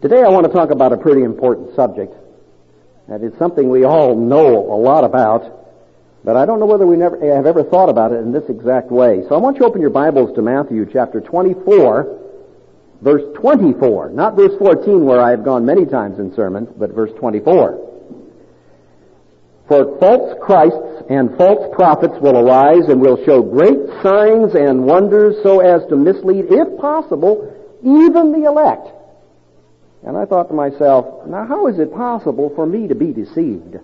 Today I want to talk about a pretty important subject. And it's something we all know a lot about, but I don't know whether we have ever thought about it in this exact way. So I want you to open your Bibles to Matthew chapter 24, verse 24. Not verse 14 where I have gone many times in sermons, but verse 24. For false Christs and false prophets will arise and will show great signs and wonders so as to mislead, if possible, even the elect. And I thought to myself, now how is it possible for me to be deceived?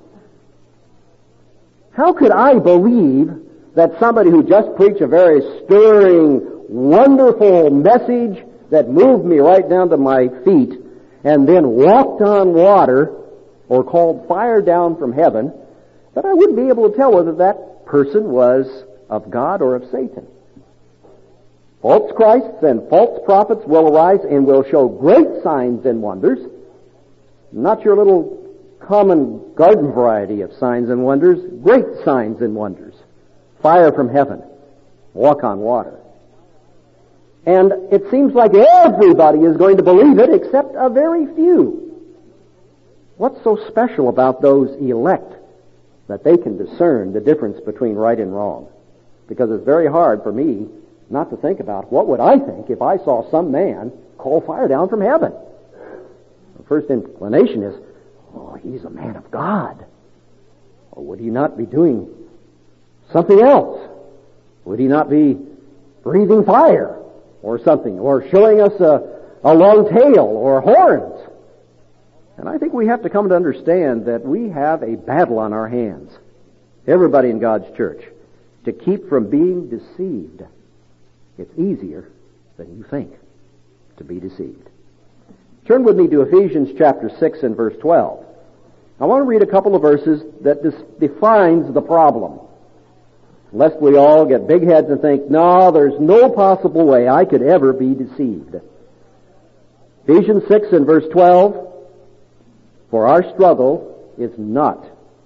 How could I believe that somebody who just preached a very stirring, wonderful message that moved me right down to my feet and then walked on water or called fire down from heaven, that I wouldn't be able to tell whether that person was of God or of Satan? False Christs and false prophets will arise and will show great signs and wonders. Not your little common garden variety of signs and wonders. Great signs and wonders. Fire from heaven. Walk on water. And it seems like everybody is going to believe it except a very few. What's so special about those elect that they can discern the difference between right and wrong? Because it's very hard for me not to think about what would I think if I saw some man call fire down from heaven. The first inclination is, oh, he's a man of God. Or would he not be doing something else? Would he not be breathing fire or something, or showing us a long tail or horns? And I think we have to come to understand that we have a battle on our hands, everybody in God's church, to keep from being deceived. It's easier than you think to be deceived. Turn with me to Ephesians chapter 6 and verse 12. I want to read a couple of verses that defines the problem, lest we all get big heads and think, no, there's no possible way I could ever be deceived. Ephesians 6 and verse 12, for our struggle is not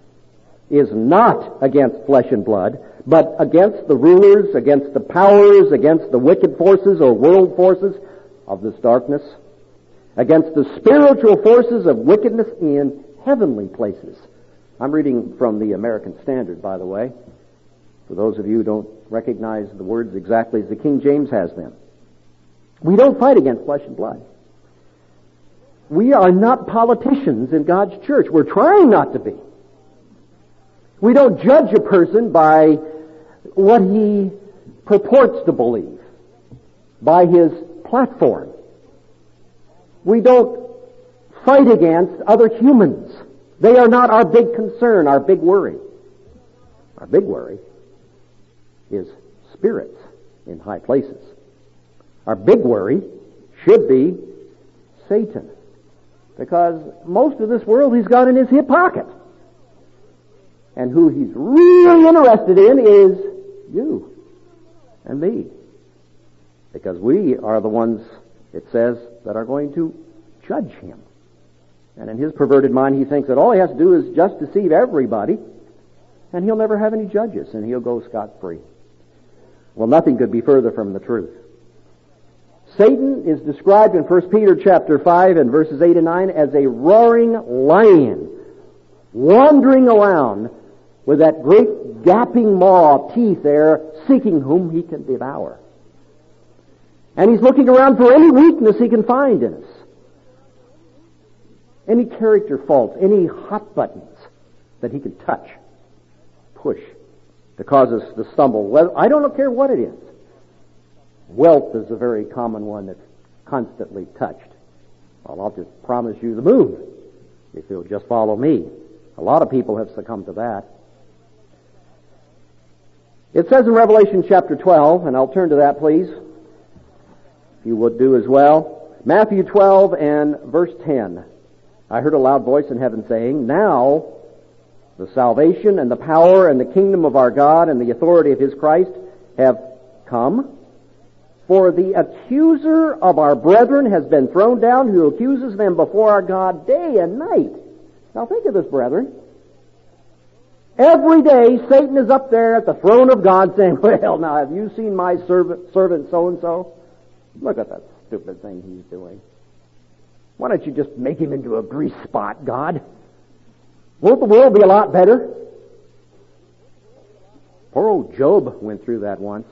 against flesh and blood, but against the rulers, against the powers, against the wicked forces or world forces of this darkness, against the spiritual forces of wickedness in heavenly places. I'm reading from the American Standard, by the way, for those of you who don't recognize the words exactly as the King James has them. We don't fight against flesh and blood. We are not politicians in God's church. We're trying not to be. We don't judge a person by what he purports to believe, by his platform. We don't fight against other humans. They are not our big concern, our big worry. Our big worry is spirits in high places. Our big worry should be Satan, because most of this world he's got in his hip pocket. And who he's really interested in is you and me. Because we are the ones, it says, that are going to judge him. And in his perverted mind, he thinks that all he has to do is just deceive everybody, and he'll never have any judges, and he'll go scot-free. Well, nothing could be further from the truth. Satan is described in 1 Peter chapter 5 and verses 8 and 9 as a roaring lion, wandering around with that great gaping maw of teeth there, seeking whom he can devour. And he's looking around for any weakness he can find in us. Any character faults, any hot buttons that he can touch, push, to cause us to stumble. Well, I don't care what it is. Wealth is a very common one that's constantly touched. Well, I'll just promise you the moon if you'll just follow me. A lot of people have succumbed to that. It says in Revelation chapter 12, and I'll turn to that, please, if you would do as well. Matthew 12 and verse 10. I heard a loud voice in heaven saying, now the salvation and the power and the kingdom of our God and the authority of his Christ have come. For the accuser of our brethren has been thrown down, who accuses them before our God day and night. Now think of this, brethren. Every day, Satan is up there at the throne of God saying, well, now, have you seen my servant so-and-so? Look at that stupid thing he's doing. Why don't you just make him into a grease spot, God? Won't the world be a lot better? Poor old Job went through that once.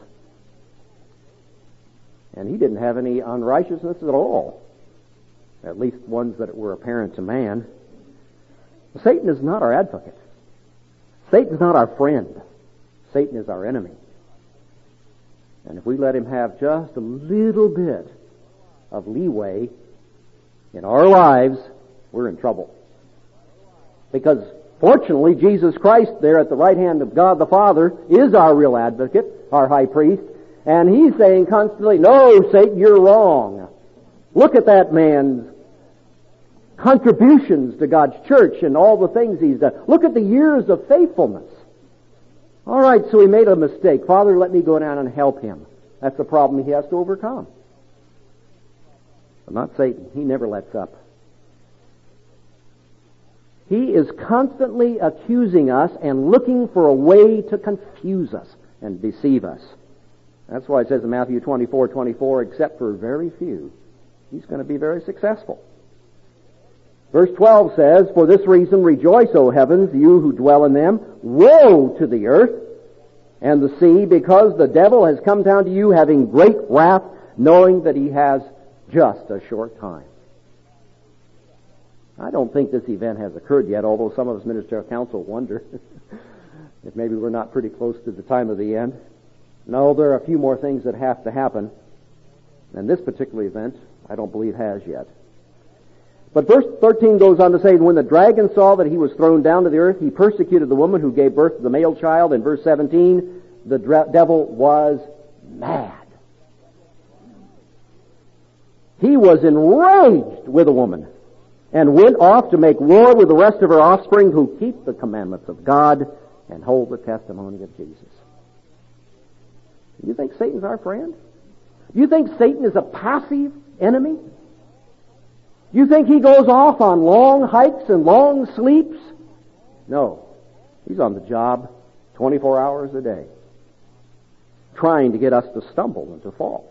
And he didn't have any unrighteousness at all. At least ones that were apparent to man. Satan is not our advocate. Satan's not our friend. Satan is our enemy. And if we let him have just a little bit of leeway in our lives, we're in trouble. Because fortunately, Jesus Christ there at the right hand of God the Father is our real advocate, our high priest, and he's saying constantly, no, Satan, you're wrong. Look at that man's contributions to God's church and all the things he's done. Look at the years of faithfulness. All right, so he made a mistake. Father, let me go down and help him. That's the problem he has to overcome. But not Satan. He never lets up. He is constantly accusing us and looking for a way to confuse us and deceive us. That's why it says in Matthew 24:24, except for very few, he's going to be very successful. Verse 12 says, for this reason rejoice, O heavens, you who dwell in them. Woe to the earth and the sea, because the devil has come down to you having great wrath, knowing that he has just a short time. I don't think this event has occurred yet, although some of us ministerial council wonder if maybe we're not pretty close to the time of the end. No, there are a few more things that have to happen. And this particular event, I don't believe has yet. But verse 13 goes on to say, when the dragon saw that he was thrown down to the earth, he persecuted the woman who gave birth to the male child. In verse 17, the devil was mad. He was enraged with the woman and went off to make war with the rest of her offspring who keep the commandments of God and hold the testimony of Jesus. Do you think Satan's our friend? Do you think Satan is a passive enemy? Do you think he goes off on long hikes and long sleeps? No. He's on the job 24 hours a day, trying to get us to stumble and to fall.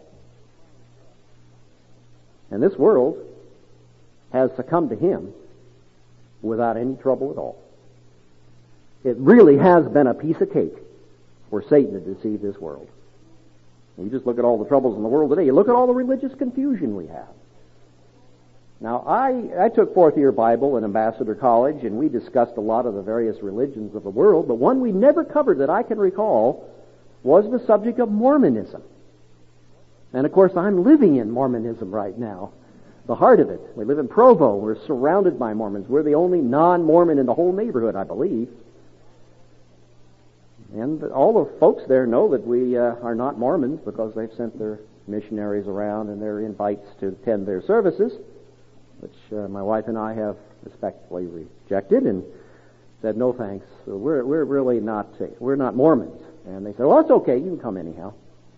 And this world has succumbed to him without any trouble at all. It really has been a piece of cake for Satan to deceive this world. You just look at all the troubles in the world today. You look at all the religious confusion we have. Now, I took fourth-year Bible in Ambassador College, and we discussed a lot of the various religions of the world, but one we never covered that I can recall was the subject of Mormonism. And, of course, I'm living in Mormonism right now, the heart of it. We live in Provo. We're surrounded by Mormons. We're the only non-Mormon in the whole neighborhood, I believe. And all the folks there know that we are not Mormons because they've sent their missionaries around and their invites to attend their services, which my wife and I have respectfully rejected and said no thanks. So we're really not we're not Mormons. And they said, well, it's okay, you can come anyhow.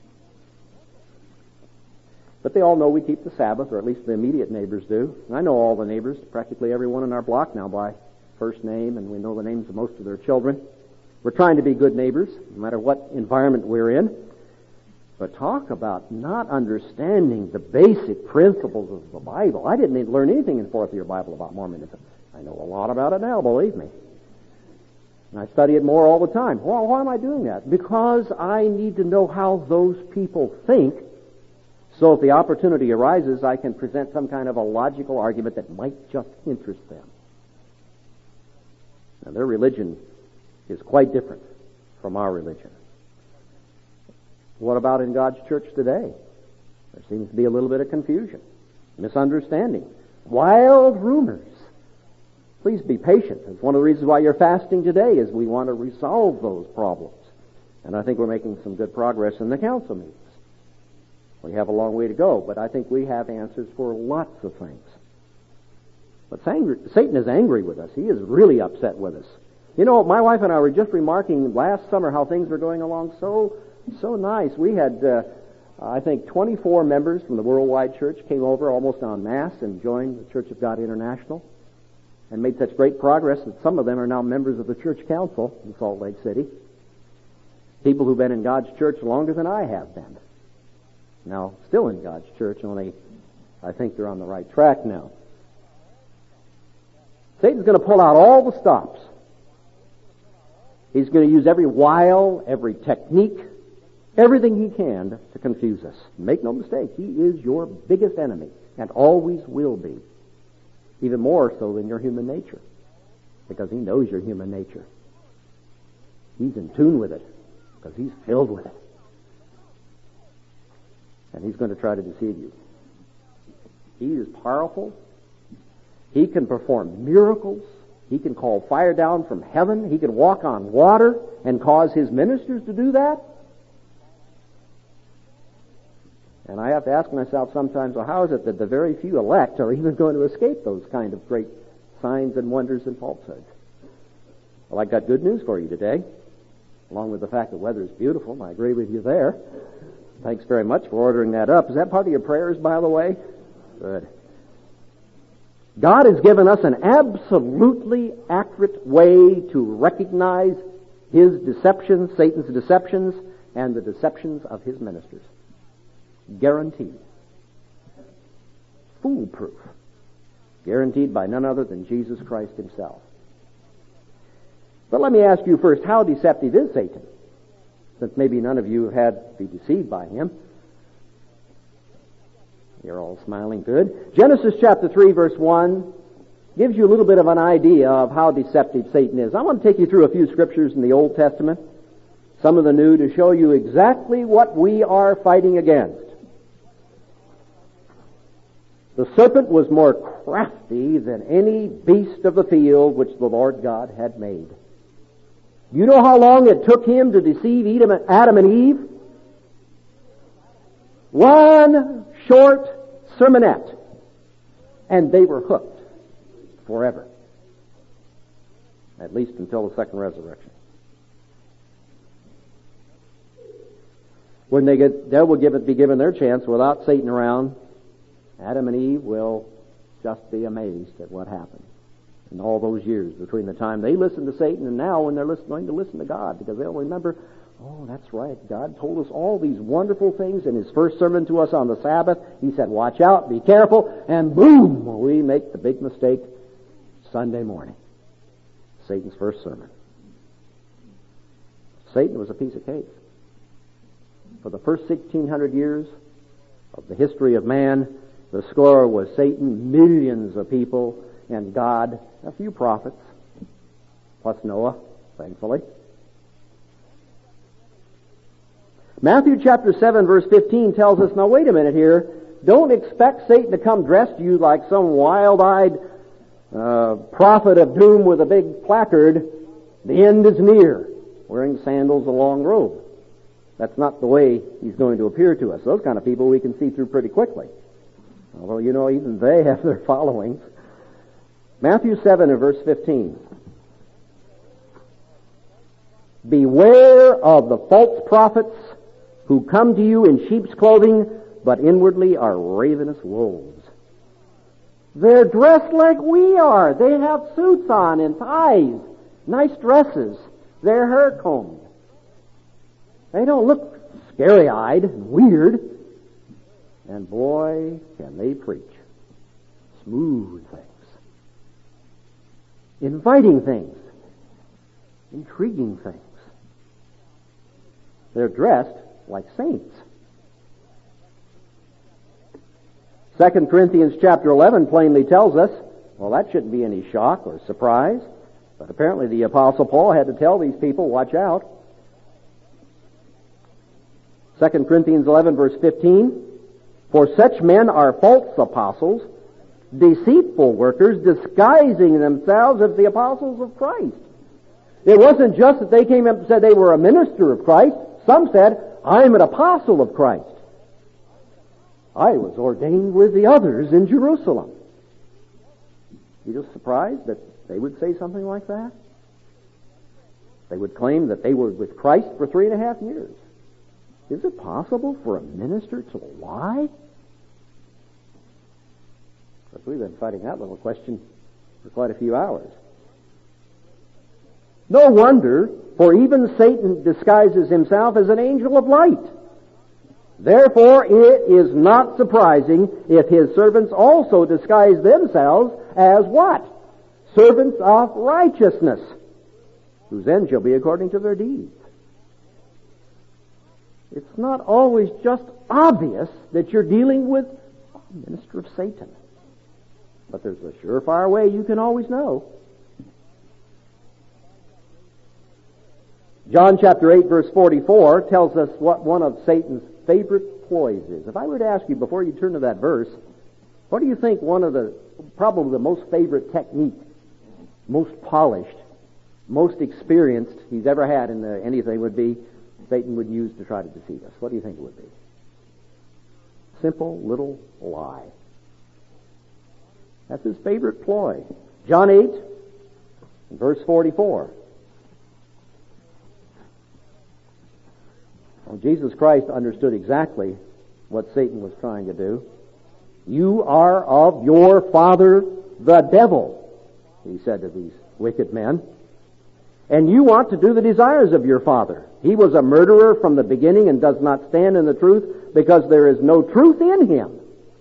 But they all know we keep the Sabbath, or at least the immediate neighbors do. And I know all the neighbors, practically everyone in our block now by first name, and we know the names of most of their children. We're trying to be good neighbors, no matter what environment we're in. But talk about not understanding the basic principles of the Bible. I didn't learn anything in fourth-year Bible about Mormonism. I know a lot about it now, believe me. And I study it more all the time. Well, why am I doing that? Because I need to know how those people think, so if the opportunity arises, I can present some kind of a logical argument that might just interest them. Now, their religion is quite different from our religion. What about in God's church today? There seems to be a little bit of confusion, misunderstanding, wild rumors. Please be patient. It's one of the reasons why you're fasting today, is we want to resolve those problems. And I think we're making some good progress in the council meetings. We have a long way to go, but I think we have answers for lots of things. But Satan is angry with us. He is really upset with us. You know, my wife and I were just remarking last summer how things were going along so nice. We had, I think, 24 members from the Worldwide Church came over almost en masse and joined the Church of God International and made such great progress that some of them are now members of the Church Council in Salt Lake City. People who've been in God's church longer than I have been. Now, still in God's church, only I think they're on the right track now. Satan's going to pull out all the stops. He's going to use every wile, every technique, everything he can to confuse us. Make no mistake, he is your biggest enemy and always will be. Even more so than your human nature, because he knows your human nature. He's in tune with it because he's filled with it. And he's going to try to deceive you. He is powerful. He can perform miracles. He can call fire down from heaven. He can walk on water and cause his ministers to do that. And I have to ask myself sometimes, well, how is it that the very few elect are even going to escape those kind of great signs and wonders and falsehoods? Well, I got good news for you today, along with the fact that weather is beautiful, and I agree with you there. Thanks very much for ordering that up. Is that part of your prayers, by the way? Good. God has given us an absolutely accurate way to recognize his deceptions, Satan's deceptions, and the deceptions of his ministers. Guaranteed. Foolproof. Guaranteed by none other than Jesus Christ himself. But let me ask you first, how deceptive is Satan? Since maybe none of you have had to be deceived by him. You're all smiling good. Genesis chapter 3 verse 1 gives you a little bit of an idea of how deceptive Satan is. I want to take you through a few scriptures in the Old Testament, some of the New, to show you exactly what we are fighting against. The serpent was more crafty than any beast of the field which the Lord God had made. You know how long it took him to deceive Adam and Eve? One short sermonette, and they were hooked forever. At least until the second resurrection. When they will be given their chance without Satan around, Adam and Eve will just be amazed at what happened in all those years between the time they listened to Satan and now when they're going to listen to God, because they'll remember, oh, that's right, God told us all these wonderful things in his first sermon to us on the Sabbath. He said, watch out, be careful, and boom, we make the big mistake Sunday morning. Satan's first sermon. Satan was a piece of cake. For the first 1,600 years of the history of man, the score was Satan, millions of people, and God, a few prophets, plus Noah, thankfully. Matthew chapter 7 verse 15 tells us, now wait a minute here, don't expect Satan to come dressed to you like some wild-eyed prophet of doom with a big placard, the end is near, wearing sandals and a long robe. That's not the way he's going to appear to us. Those kind of people we can see through pretty quickly. Although, you know, even they have their followings. Matthew 7 and verse 15. Beware of the false prophets who come to you in sheep's clothing, but inwardly are ravenous wolves. They're dressed like we are. They have suits on and ties, nice dresses, their hair combed. They don't look scary-eyed and weird. And boy, can they preach. Smooth things. Inviting things. Intriguing things. They're dressed like saints. 2 Corinthians chapter 11 plainly tells us, well, that shouldn't be any shock or surprise, but apparently the Apostle Paul had to tell these people, watch out. 2 Corinthians 11 verse 15, for such men are false apostles, deceitful workers, disguising themselves as the apostles of Christ. It wasn't just that they came up and said they were a minister of Christ. Some said, I'm an apostle of Christ. I was ordained with the others in Jerusalem. You just surprised that they would say something like that? They would claim that they were with Christ for 3.5 years. Is it possible for a minister to lie? Because we've been fighting that little question for quite a few hours. No wonder, for even Satan disguises himself as an angel of light. Therefore, it is not surprising if his servants also disguise themselves as what? servants of righteousness, whose end shall be according to their deeds. It's not always just obvious that you're dealing with a minister of Satan. But there's a surefire way you can always know. John chapter 8 verse 44 tells us what one of Satan's favorite ploys is. If I were to ask you before you turn to that verse, what do you think probably the most favorite technique, most polished, most experienced he's ever had in anything would be Satan would use to try to deceive us? What do you think it would be? Simple little lie. That's his favorite ploy. John 8, verse 44. Well, Jesus Christ understood exactly what Satan was trying to do. You are of your father, the devil, he said to these wicked men. And you want to do the desires of your father. He was a murderer from the beginning and does not stand in the truth because there is no truth in him.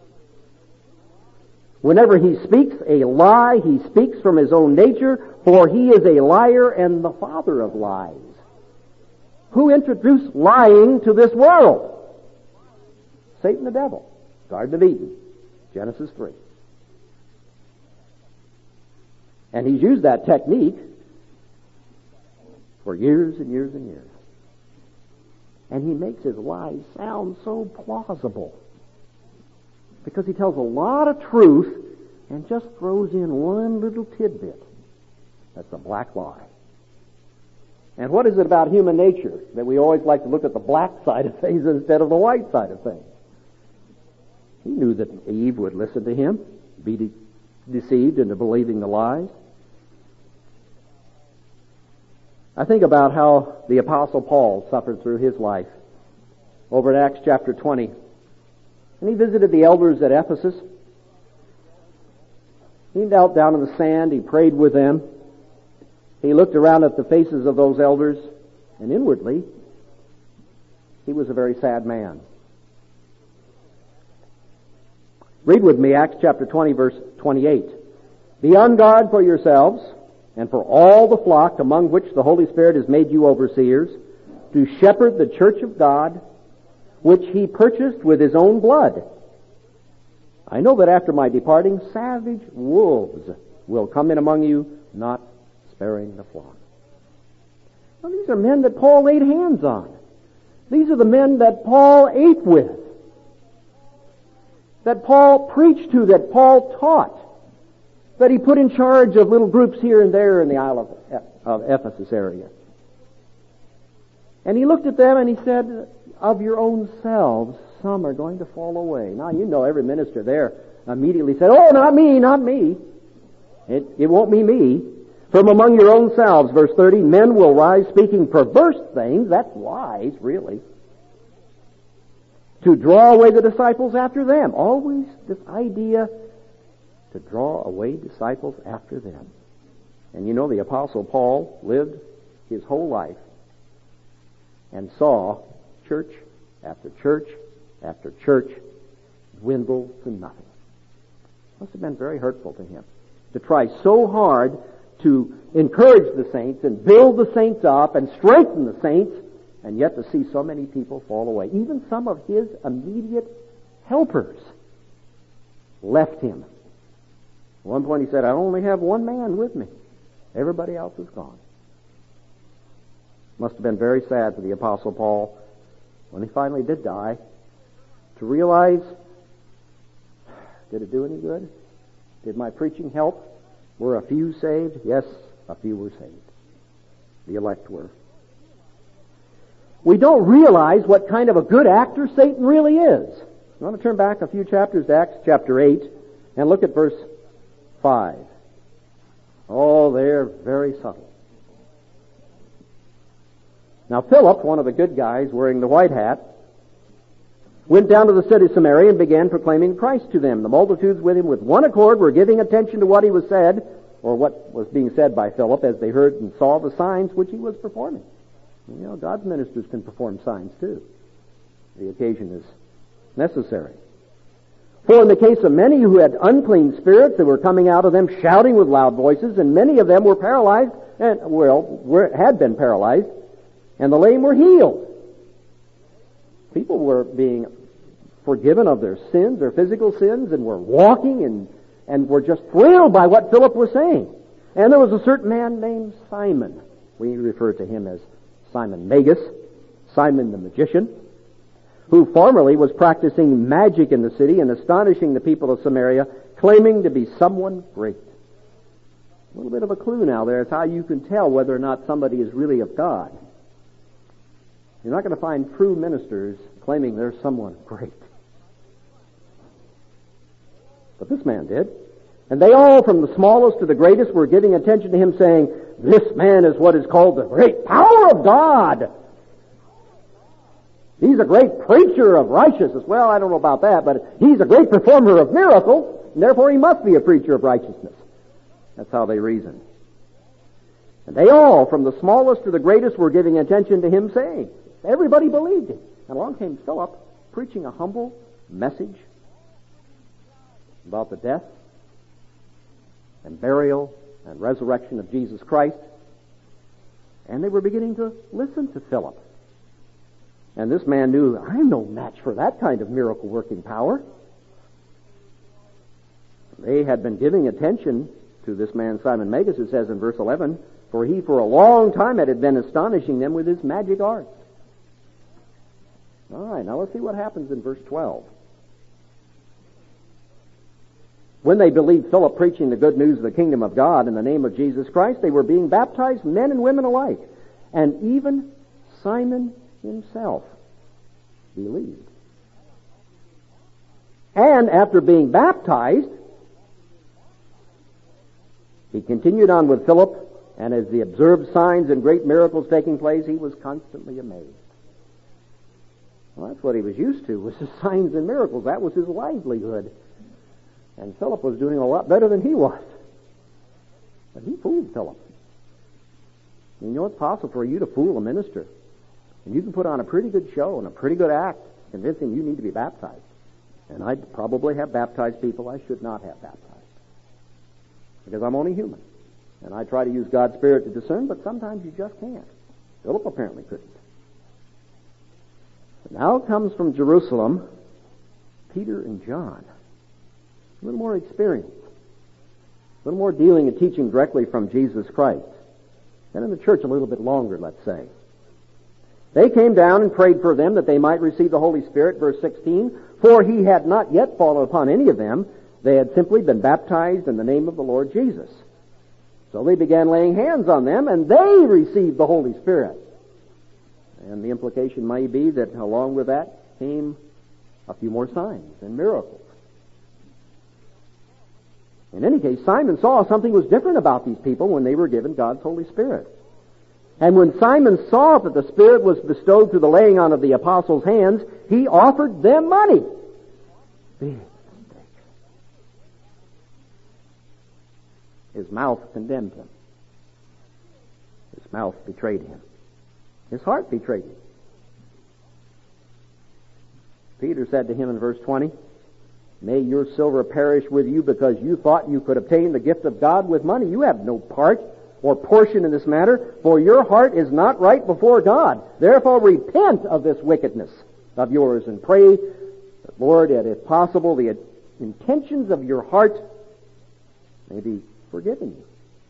Whenever he speaks a lie, he speaks from his own nature, for he is a liar and the father of lies. Who introduced lying to this world? Satan the devil. Garden of Eden. Genesis 3. And he's used that technique for years and years and years. And he makes his lies sound so plausible. Because he tells a lot of truth and just throws in one little tidbit. That's a black lie. And what is it about human nature that we always like to look at the black side of things instead of the white side of things? He knew that Eve would listen to him, be deceived into believing the lies. I think about how the Apostle Paul suffered through his life over in Acts chapter 20. And he visited the elders at Ephesus. He knelt down in the sand. He prayed with them. He looked around at the faces of those elders, and inwardly, he was a very sad man. Read with me Acts chapter 20, verse 28. Be on guard for yourselves and for all the flock among which the Holy Spirit has made you overseers, to shepherd the church of God, which he purchased with his own blood. I know that after my departing, savage wolves will come in among you, not sparing the flock. Well, these are men that Paul laid hands on. These are the men that Paul ate with, that Paul preached to, that Paul taught, that he put in charge of little groups here and there in the Isle of Ephesus area. And he looked at them and he said, of your own selves, some are going to fall away. Now, you know every minister there immediately said, oh, not me, not me. It won't be me. From among your own selves, verse 30, men will rise speaking perverse things, that's lies, really, to draw away the disciples after them. Always this idea to draw away disciples after them. And you know the Apostle Paul lived his whole life and saw church after church after church dwindle to nothing. Must have been very hurtful to him to try so hard to encourage the saints and build the saints up and strengthen the saints, and yet to see so many people fall away. Even some of his immediate helpers left him. At one point he said, I only have one man with me. Everybody else is gone. Must have been very sad for the Apostle Paul when he finally did die to realize, did it do any good? Did my preaching help? Were a few saved? Yes, a few were saved. The elect were. We don't realize what kind of a good actor Satan really is. I want to turn back a few chapters to Acts chapter 8 and look at verse 5. Oh, they're very subtle. Now Philip, one of the good guys wearing the white hat, went down to the city of Samaria and began proclaiming Christ to them. The multitudes with him with one accord were giving attention to what he was said, or what was being said by Philip, as they heard and saw the signs which he was performing. You know, God's ministers can perform signs too. The occasion is necessary. For in the case of many who had unclean spirits that were coming out of them shouting with loud voices, and many of them were paralyzed, and had been paralyzed, and the lame were healed. People were being forgiven of their sins, their physical sins, and were walking and were just thrilled by what Philip was saying. And there was a certain man named Simon. We refer to him as Simon Magus, Simon the magician, who formerly was practicing magic in the city and astonishing the people of Samaria, claiming to be someone great. A little bit of a clue now there is how you can tell whether or not somebody is really of God. You're not going to find true ministers claiming they're someone great. But this man did. And they all, from the smallest to the greatest, were giving attention to him, saying, "This man is what is called the great power of God. He's a great preacher of righteousness." Well, I don't know about that, but he's a great performer of miracles, and therefore he must be a preacher of righteousness. That's how they reasoned. And they all, from the smallest to the greatest, were giving attention to him, saying, everybody believed him. And along came Philip, preaching a humble message about the death and burial and resurrection of Jesus Christ. And they were beginning to listen to Philip. And this man knew, I'm no match for that kind of miracle-working power. They had been giving attention to this man Simon Magus, it says in verse 11, for he for a long time had been astonishing them with his magic arts. All right, now let's see what happens in verse 12. When they believed Philip preaching the good news of the kingdom of God in the name of Jesus Christ, they were being baptized, men and women alike. And even Simon himself believed. And after being baptized, he continued on with Philip, and as he observed signs and great miracles taking place, he was constantly amazed. Well, that's what he was used to, was the signs and miracles. That was his livelihood. And Philip was doing a lot better than he was. But he fooled Philip. You know, it's possible for you to fool a minister. And you can put on a pretty good show and a pretty good act, convincing you need to be baptized. And I'd probably have baptized people I should not have baptized. Because I'm only human. And I try to use God's Spirit to discern, but sometimes you just can't. Philip apparently couldn't. But now comes from Jerusalem Peter and John. A little more experience. A little more dealing and teaching directly from Jesus Christ. Been in the church a little bit longer, let's say. They came down and prayed for them that they might receive the Holy Spirit, verse 16, for he had not yet fallen upon any of them. They had simply been baptized in the name of the Lord Jesus. So they began laying hands on them, and they received the Holy Spirit. And the implication may be that along with that came a few more signs and miracles. In any case, Simon saw something was different about these people when they were given God's Holy Spirit. And when Simon saw that the Spirit was bestowed through the laying on of the apostles' hands, he offered them money. Big mistake. His mouth condemned him. His mouth betrayed him. His heart betrayed him. Peter said to him in verse 20, may your silver perish with you because you thought you could obtain the gift of God with money. You have no part or portion in this matter, for your heart is not right before God. Therefore repent of this wickedness of yours and pray that, Lord, that if possible, the intentions of your heart may be forgiven you.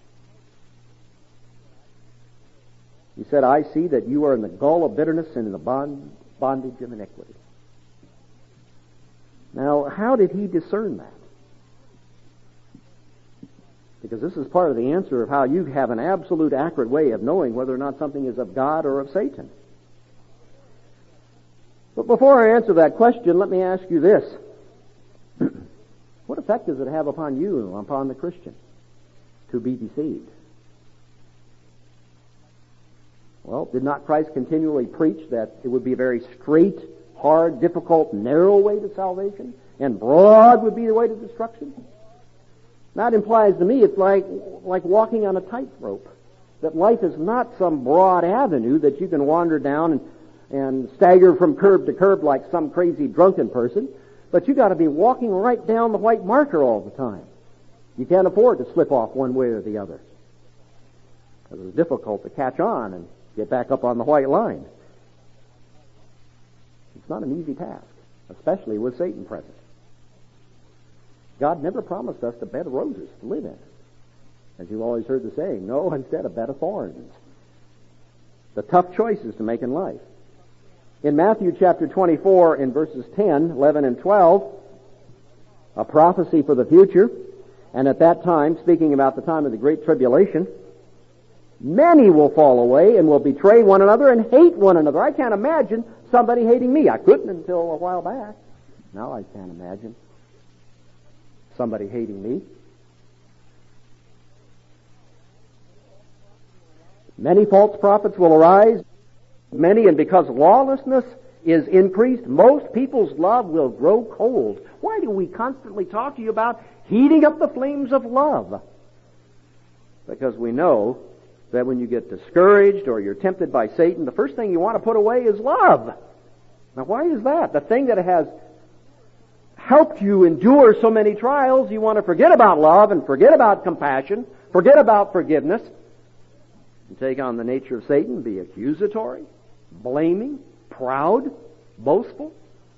He said, I see that you are in the gall of bitterness and in the bondage of iniquity. Now, how did he discern that? Because this is part of the answer of how you have an absolute accurate way of knowing whether or not something is of God or of Satan. But before I answer that question, let me ask you this. What effect does it have upon you and upon the Christian to be deceived? Well, did not Christ continually preach that it would be a very straight, hard, difficult, narrow way to salvation, and broad would be the way to destruction? That implies to me it's like walking on a tightrope. That life is not some broad avenue that you can wander down and stagger from curb to curb like some crazy drunken person. But you got to be walking right down the white marker all the time. You can't afford to slip off one way or the other. Because it's difficult to catch on and get back up on the white line. It's not an easy task, especially with Satan present. God never promised us a bed of roses to live in. As you've always heard the saying, no, instead a bed of thorns. The tough choices to make in life. In Matthew chapter 24, in verses 10, 11, and 12, a prophecy for the future, and at that time, speaking about the time of the Great Tribulation, many will fall away and will betray one another and hate one another. I can't imagine somebody hating me. I couldn't until a while back. Now I can't imagine somebody hating me. Many false prophets will arise. Many, and because lawlessness is increased, most people's love will grow cold. Why do we constantly talk to you about heating up the flames of love? Because we know that when you get discouraged or you're tempted by Satan, the first thing you want to put away is love. Now why is that? The thing that has helped you endure so many trials, you want to forget about love and forget about compassion, forget about forgiveness, and take on the nature of Satan, be accusatory, blaming, proud, boastful.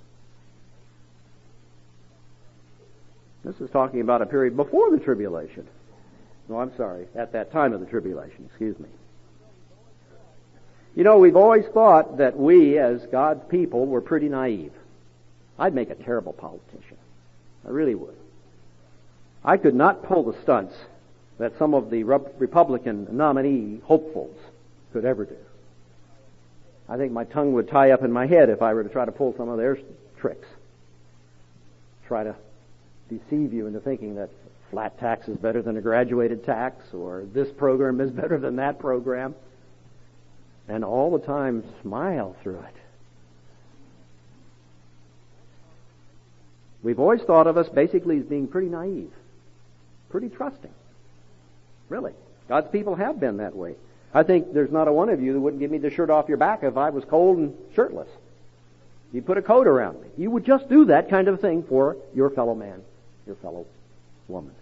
This is talking about a period before the tribulation. No, I'm sorry, at that time of the tribulation, excuse me. You know, we've always thought that we, as God's people, were pretty naive. I'd make a terrible politician. I really would. I could not pull the stunts that some of the Republican nominee hopefuls could ever do. I think my tongue would tie up in my head if I were to try to pull some of their tricks. Try to deceive you into thinking that flat tax is better than a graduated tax, or this program is better than that program, and all the time smile through it. We've always thought of us basically as being pretty naive, pretty trusting. Really. God's people have been that way. I think there's not a one of you that wouldn't give me the shirt off your back if I was cold and shirtless. You put a coat around me. You would just do that kind of thing for your fellow man, your fellow woman.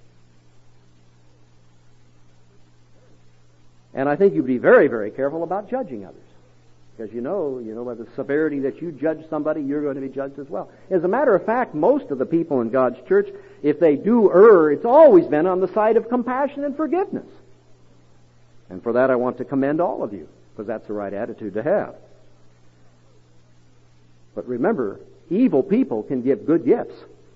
And I think you'd be very, very careful about judging others. Because you know by the severity that you judge somebody, you're going to be judged as well. As a matter of fact, most of the people in God's church, if they do err, it's always been on the side of compassion and forgiveness. And for that I want to commend all of you, because that's the right attitude to have. But remember, evil people can give good gifts.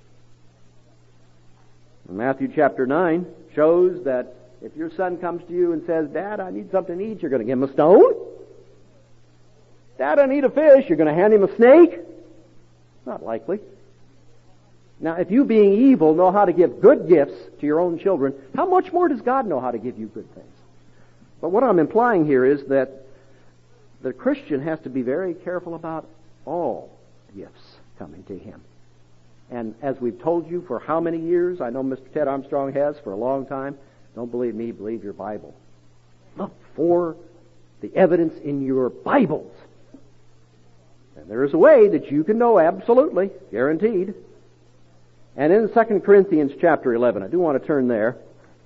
And Matthew chapter 9 shows that if your son comes to you and says, Dad, I need something to eat, you're going to give him a stone? Dad, I need a fish, you're going to hand him a snake? Not likely. Now, if you being evil know how to give good gifts to your own children, how much more does God know how to give you good things? But what I'm implying here is that the Christian has to be very careful about all gifts coming to him. And as we've told you for how many years, I know Mr. Ted Armstrong has for a long time, don't believe me, believe your Bible. Look for the evidence in your Bibles. And there is a way that you can know absolutely, guaranteed. And in 2 Corinthians chapter 11, I do want to turn there,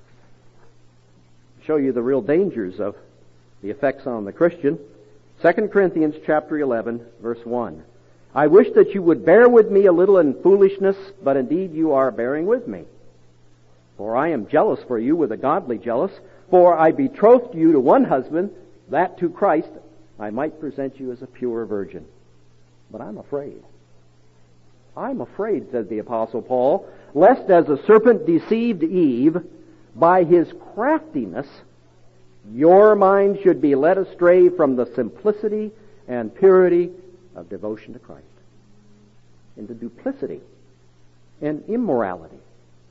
show you the real dangers of the effects on the Christian. 2 Corinthians chapter 11, verse 1. I wish that you would bear with me a little in foolishness, but indeed you are bearing with me. For I am jealous for you with a godly jealous, for I betrothed you to one husband, that to Christ I might present you as a pure virgin. But I'm afraid. I'm afraid, says the Apostle Paul, lest as a serpent deceived Eve, by his craftiness, your mind should be led astray from the simplicity and purity of devotion to Christ into duplicity and immorality.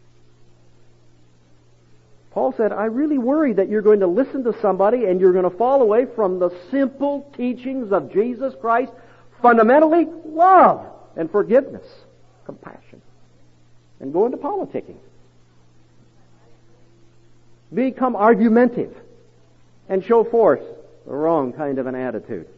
Paul said, I really worry that you're going to listen to somebody and you're going to fall away from the simple teachings of Jesus Christ, fundamentally love and forgiveness, compassion, and go into politicking. Become argumentative and show forth the wrong kind of an attitude.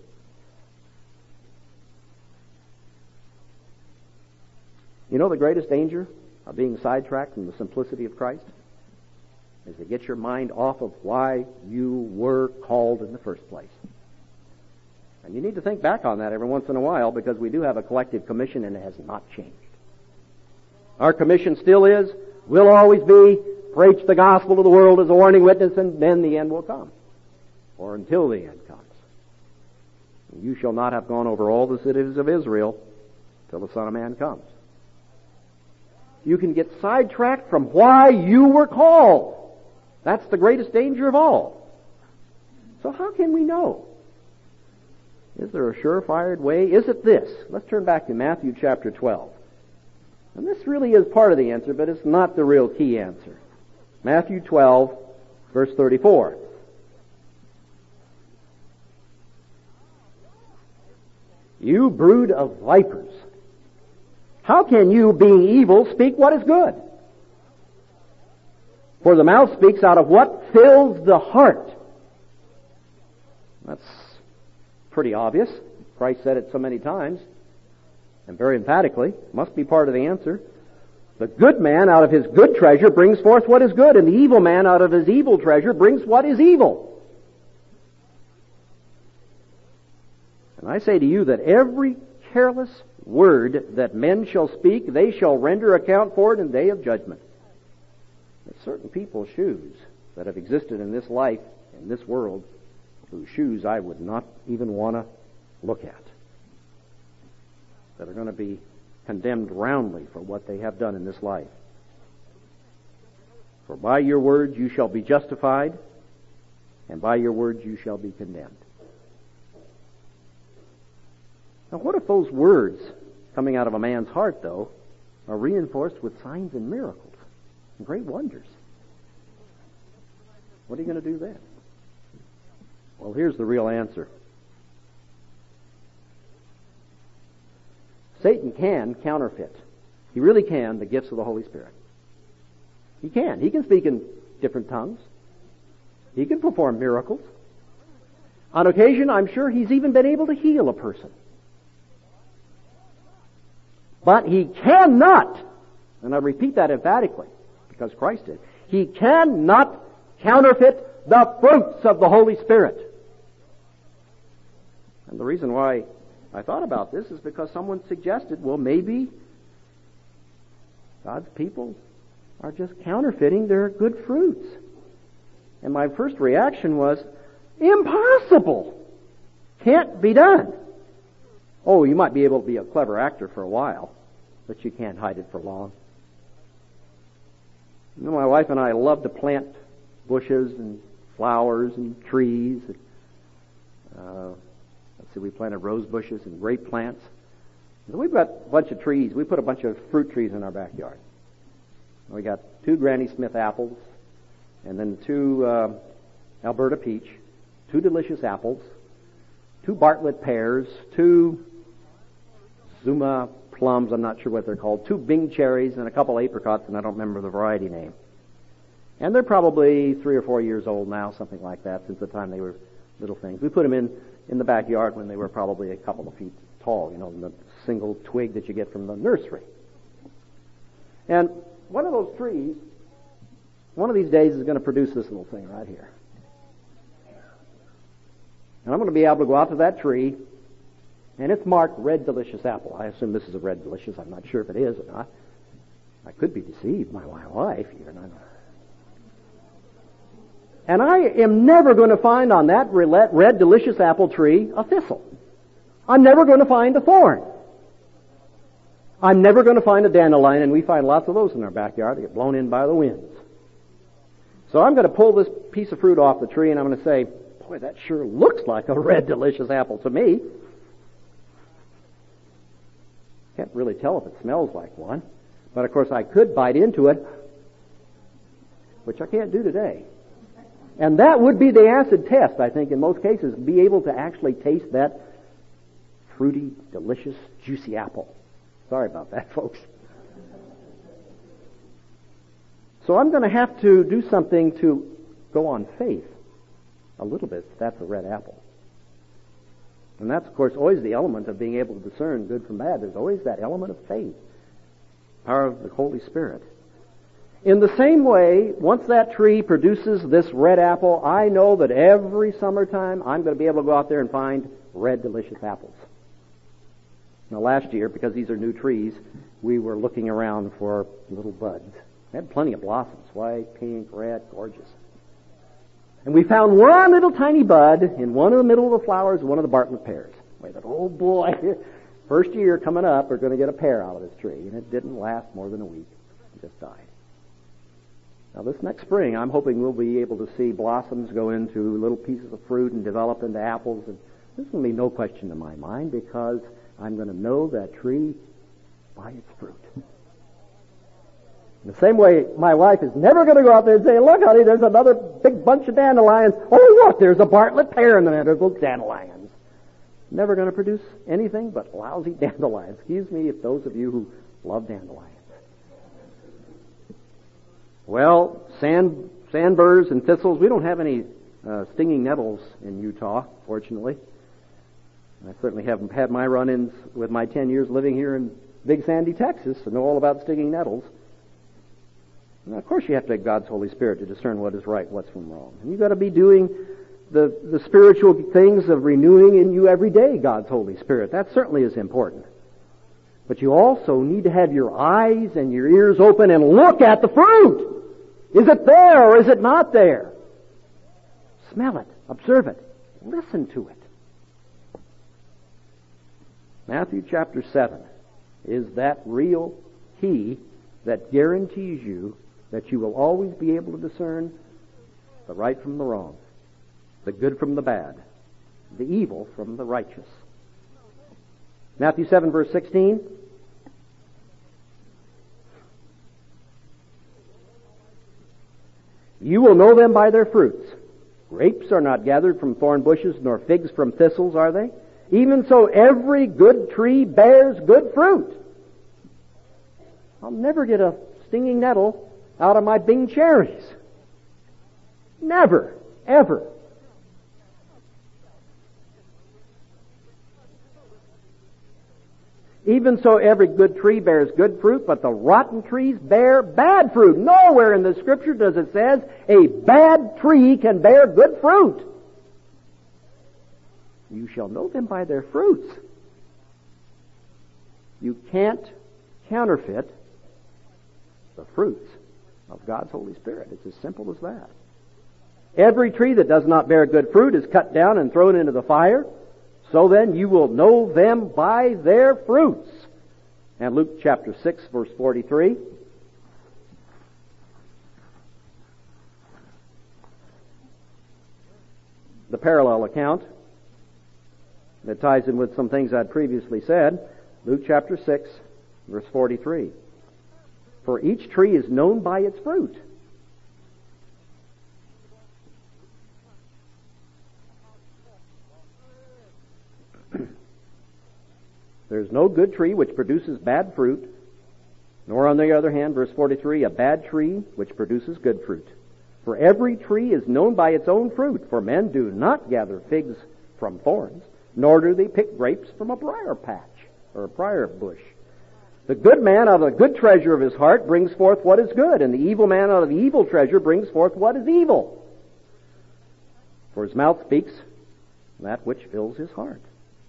You know the greatest danger of being sidetracked from the simplicity of Christ is to get your mind off of why you were called in the first place. And you need to think back on that every once in a while, because we do have a collective commission and it has not changed. Our commission still is, will always be, preach the gospel to the world as a warning witness, and then the end will come. Or until the end comes. You shall not have gone over all the cities of Israel till the Son of Man comes. You can get sidetracked from why you were called. That's the greatest danger of all. So how can we know? Is there a surefire way? Is it this? Let's turn back to Matthew chapter 12. And this really is part of the answer, but it's not the real key answer. Matthew 12, verse 34. You brood of vipers, how can you, being evil, speak what is good? For the mouth speaks out of what fills the heart. That's pretty obvious. Christ said it so many times, and very emphatically. Must be part of the answer. The good man out of his good treasure brings forth what is good, and the evil man out of his evil treasure brings what is evil. And I say to you that every careless word that men shall speak, they shall render account for it in the day of judgment. There's certain people's shoes that have existed in this life, in this world, whose shoes I would not even want to look at, that are going to be condemned roundly for what they have done in this life. For by your words you shall be justified, and by your words you shall be condemned. Now what if those words coming out of a man's heart, though, are reinforced with signs and miracles and great wonders? What are you going to do then? Well, here's the real answer. Satan can counterfeit. He really can the gifts of the Holy Spirit. He can. He can speak in different tongues. He can perform miracles. On occasion, I'm sure he's even been able to heal a person. But he cannot, and I repeat that emphatically, because Christ did, he cannot counterfeit the fruits of the Holy Spirit. And the reason why I thought about this is because someone suggested, well, maybe God's people are just counterfeiting their good fruits. And my first reaction was, impossible! Can't be done. Oh, you might be able to be a clever actor for a while, but you can't hide it for long. You know, my wife and I love to plant bushes and flowers and trees. Let's see, we planted rose bushes and grape plants. So we've got a bunch of trees. We put a bunch of fruit trees in our backyard. We got 2 Granny Smith apples, and then 2 Alberta peach, 2 delicious apples, 2 Bartlett pears, 2 Zuma plums, I'm not sure what they're called, 2 Bing cherries, and a couple apricots, and I don't remember the variety name. And they're probably 3 or 4 years old now, something like that, since the time they were little things. We put them in the backyard when they were probably a couple of feet tall, the single twig that you get from the nursery. And one of those trees, one of these days is going to produce this little thing right here. And I'm going to be able to go out to that tree, and it's marked Red Delicious Apple. I assume this is a Red Delicious. I'm not sure if it is or not. I could be deceived, my wife even. And I am never going to find on that Red Delicious Apple tree a thistle. I'm never going to find a thorn. I'm never going to find a dandelion, and we find lots of those in our backyard. They get blown in by the winds. So I'm going to pull this piece of fruit off the tree, and I'm going to say, boy, that sure looks like a Red Delicious Apple to me. Can't really tell if it smells like one. But of course I could bite into it, which I can't do today. And that would be the acid test, I think, in most cases, be able to actually taste that fruity, delicious, juicy apple. Sorry about that, folks. So I'm going to have to do something to go on faith a little bit. That's a red apple. And that's, of course, always the element of being able to discern good from bad. There's always that element of faith. power of the Holy Spirit. In the same way, once that tree produces this red apple, I know that every summertime I'm going to be able to go out there and find red, delicious apples. Now last year, because these are new trees, we were looking around for little buds. They had plenty of blossoms, white, pink, red, gorgeous. And we found one little tiny bud in one of the middle of the flowers, one of the Bartlett pears. We thought, oh boy, first year coming up, we're going to get a pear out of this tree. And it didn't last more than a week. It just died. Now this next spring, I'm hoping we'll be able to see blossoms go into little pieces of fruit and develop into apples. And there's going to be no question in my mind because I'm going to know that tree by its fruit. In the same way, my wife is never going to go out there and say, look, honey, there's another big bunch of dandelions. Oh, look, there's a Bartlett pear in there. There's those dandelions. Never going to produce anything but lousy dandelions. Excuse me if those of you who love dandelions. Well, sandburrs and thistles, we don't have any stinging nettles in Utah, fortunately. I certainly haven't had my run-ins with my 10 years living here in Big Sandy, Texas, to know all about stinging nettles. Now, of course you have to have God's Holy Spirit to discern what is right, what's from wrong. And you've got to be doing the spiritual things of renewing in you every day, God's Holy Spirit. That certainly is important. But you also need to have your eyes and your ears open and look at the fruit. Is it there or is it not there? Smell it, observe it, listen to it. Matthew chapter 7 is that real key that guarantees you that you will always be able to discern the right from the wrong, the good from the bad, the evil from the righteous. Matthew 7 verse 16. You will know them by their fruits. Grapes are not gathered from thorn bushes, nor figs from thistles, are they? Even so, every good tree bears good fruit. I'll never get a stinging nettle out of my Bing cherries. Never, ever. Even so, every good tree bears good fruit, but the rotten trees bear bad fruit. Nowhere in the Scripture does it say a bad tree can bear good fruit. You shall know them by their fruits. You can't counterfeit the fruits of God's Holy Spirit. It's as simple as that. Every tree that does not bear good fruit is cut down and thrown into the fire. So then you will know them by their fruits. And Luke chapter 6 verse 43. The parallel account that ties in with some things I'd previously said. Luke chapter 6 verse 43. For each tree is known by its fruit. There's no good tree which produces bad fruit, nor on the other hand, verse 43, a bad tree which produces good fruit. For every tree is known by its own fruit, for men do not gather figs from thorns, nor do they pick grapes from a briar patch, or a briar bush. The good man out of the good treasure of his heart brings forth what is good, and the evil man out of the evil treasure brings forth what is evil. For his mouth speaks that which fills his heart.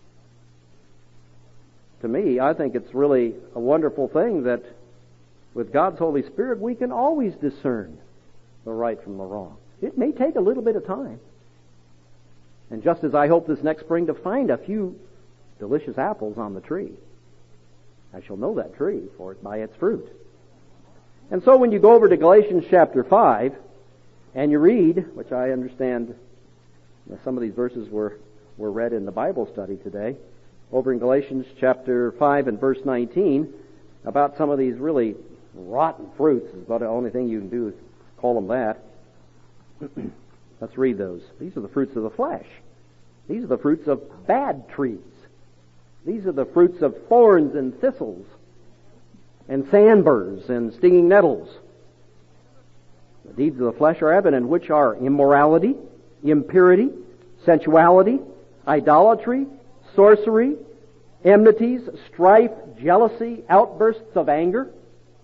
To me, I think it's really a wonderful thing that with God's Holy Spirit we can always discern the right from the wrong. It may take a little bit of time. And just as I hope this next spring to find a few delicious apples on the tree, I shall know that tree by its fruit. And so when you go over to Galatians chapter 5 and you read, which I understand some of these verses were read in the Bible study today, over in Galatians chapter 5 and verse 19, about some of these really rotten fruits. Is about the only thing you can do is call them that. Let's read those. These are the fruits of the flesh. These are the fruits of bad trees. These are the fruits of thorns and thistles and sandburrs and stinging nettles. The deeds of the flesh are evident, which are immorality, impurity, sensuality, idolatry, sorcery, enmities, strife, jealousy, outbursts of anger,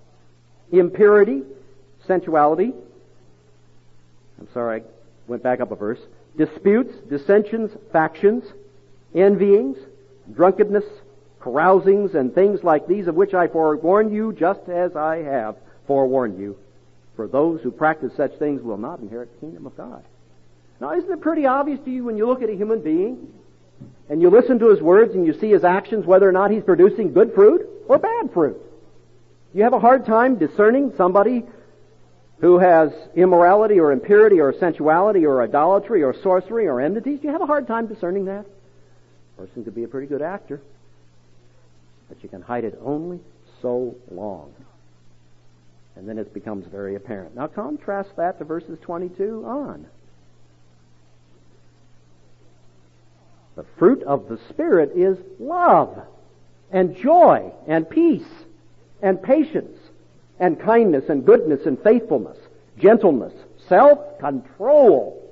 impurity, sensuality. I'm sorry, I went back up a verse. Disputes, dissensions, factions, envyings, drunkenness, carousings, and things like these, of which I forewarn you, just as I have forewarned you. For those who practice such things will not inherit the kingdom of God. Now, isn't it pretty obvious to you when you look at a human being and you listen to his words and you see his actions, whether or not he's producing good fruit or bad fruit? You have a hard time discerning somebody who has immorality or impurity or sensuality or idolatry or sorcery or enmities. You have a hard time discerning that. A person could be a pretty good actor, but you can hide it only so long. And then it becomes very apparent. Now contrast that to verses 22 on. The fruit of the Spirit is love and joy and peace and patience and kindness and goodness and faithfulness, gentleness, self-control.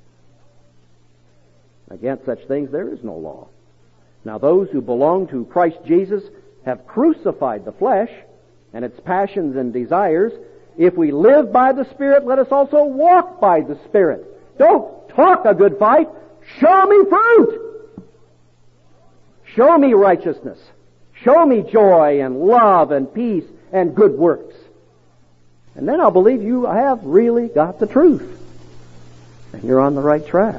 Against such things there is no law. Now those who belong to Christ Jesus have crucified the flesh and its passions and desires. If we live by the Spirit, let us also walk by the Spirit. Don't talk a good fight. Show me fruit. Show me righteousness. Show me joy and love and peace and good works. And then I'll believe you have really got the truth. And you're on the right track.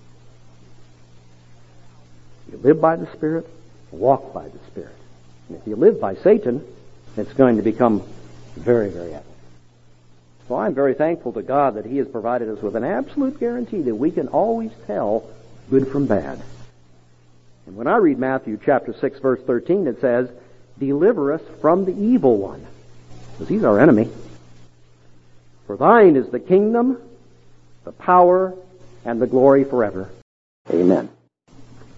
You live by the Spirit, walk by the Spirit. And if you live by Satan, it's going to become very, very evident. So I'm very thankful to God that He has provided us with an absolute guarantee that we can always tell good from bad. And when I read Matthew chapter 6, verse 13, it says, "Deliver us from the evil one," because he's our enemy. "For thine is the kingdom, the power, and the glory forever." Amen.